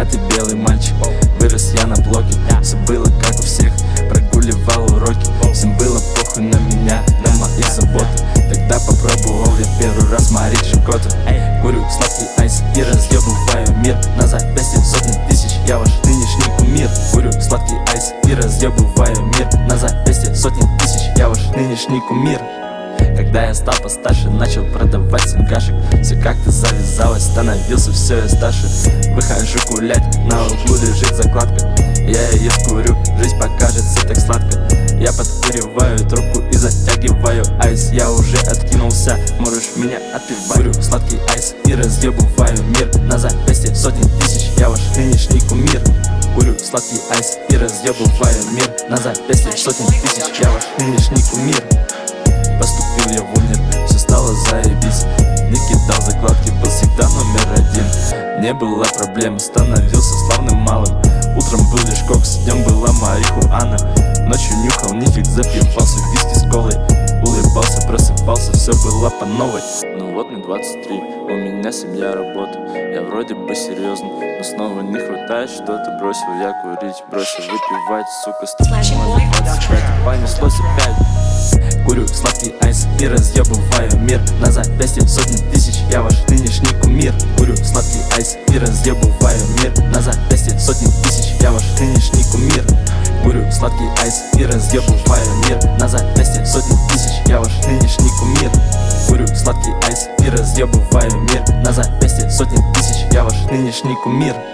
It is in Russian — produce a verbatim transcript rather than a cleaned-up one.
а ты белый мальчик. Вырос я на блоке, все было как у всех. Прогуливал уроки, всем было похуй на меня, на мои заботы. Тогда попробовал я первый раз Мари Чикоту. Курю сладкий айс и разъебываю мир. На запястье сотни тысяч, я ваш нынешний кумир. Курю сладкий айс и разъебываю мир. На запястье сотни тысяч, я ваш нынешний кумир. Когда я стал постарше, начал продавать сингашек. Все как-то завязалось, становился все я старше. Выхожу гулять, на углу лежит закладка. Я ее курю, жизнь покажется так сладко. Я подкуриваю трубку и затягиваю айс. Я уже откинулся, можешь меня отпивать. Курю сладкий айс и разъебываю мир. На запястье сотни тысяч, я ваш нынешний кумир. Курю сладкий айс и разъебываю мир. На запястье сотни тысяч, я ваш нынешний кумир. Поступил я в универ, все стало заебись. Не кидал закладки, был всегда номер один. Не было проблем, становился славным малым. Утром был лишь кокс, днем была марихуана. Ночью нюхал нифиг, запивался виски с колой. Улыбался, просыпался, все было по новой. Ну вот мне двадцать три, у меня семья, работа. Я вроде бы серьезный, но снова не хватает что-то. Бросил я курить, бросил выпивать, сука, стопнула двадцать пять, понеслось опять. Курю сладкий айс и разъебываю мир. На запястье сотни тысяч, я ваш нынешний кумир. Курю сладкий айс и разъебываю мир. На запястье сотни тысяч, я ваш нынешний кумир. Курю сладкий айс и разъебываю мир. На запястье сотни тысяч, я ваш нынешний кумир. Курю сладкий айс и разъебываю мир. На запястье сотни тысяч, я ваш нынешний кумир.